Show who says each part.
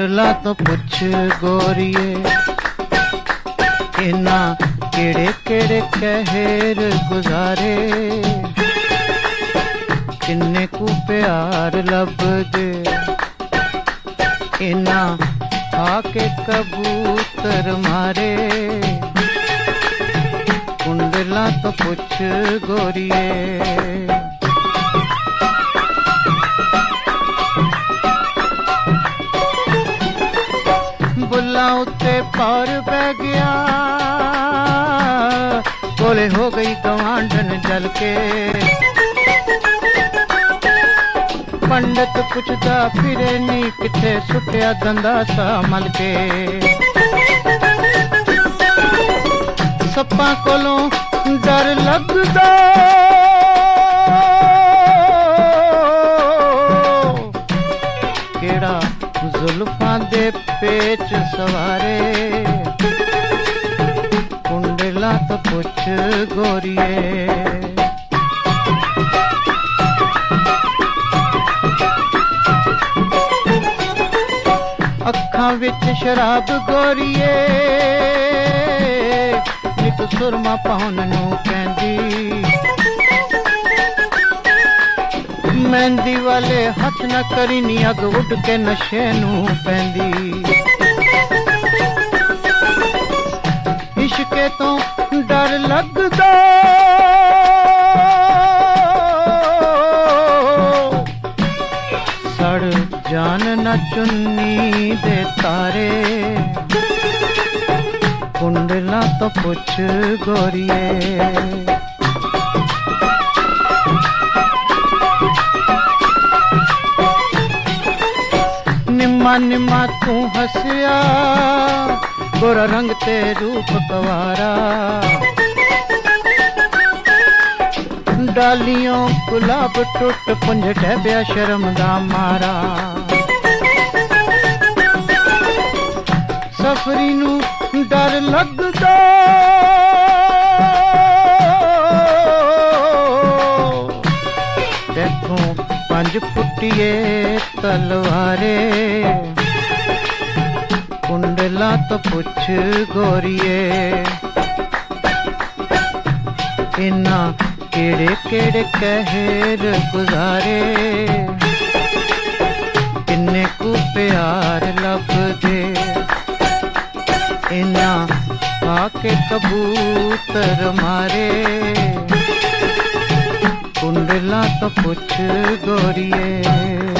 Speaker 1: कुंडला तो पुछ गोरिए, इना केड़े केड़े कहर गुजारे, किन्ने को प्यार लब दे, इना आके कबूतर मारे, कुंडला तो पुछ गोरिए। बुला उत्ते पार बह गया, कोले हो गई गवांढन जल के, पंडित पुछदा फिरे नी किथे सुटिया दंदा सा मल के, सप्पा कोलों डर लगदा, केड़ा जुल्फां दे पेच सवारे, कुंडला तो पुछ गोरिए। अखां विच शराब गोरिए, नित सुरमा पाउन नूं कहंदी, मेहंदी वाले हथ न करी नी अग उड के नशे नूं पैंदी, इश्के तो डर लगदा, सड़ जान न चुन्नी दे तारे, कुंडला तो पुछ गोरिए। निम्मा निम्मा तू हसिया, गोरा रंग ते रूप कवारा, डालियों गुलाब टुट पुंज टहबिया शर्म दा मारा, सफरी नू डर लगदा, देखो 5 फुटिए तलवारे, कुंडला तो पुछ गोरिए। इना केड़े केड़े कहर गुजारे, किन्ने को प्यार लब दे, इना आके कबूतर मारे, कुंडला तो पुछ गोरिए।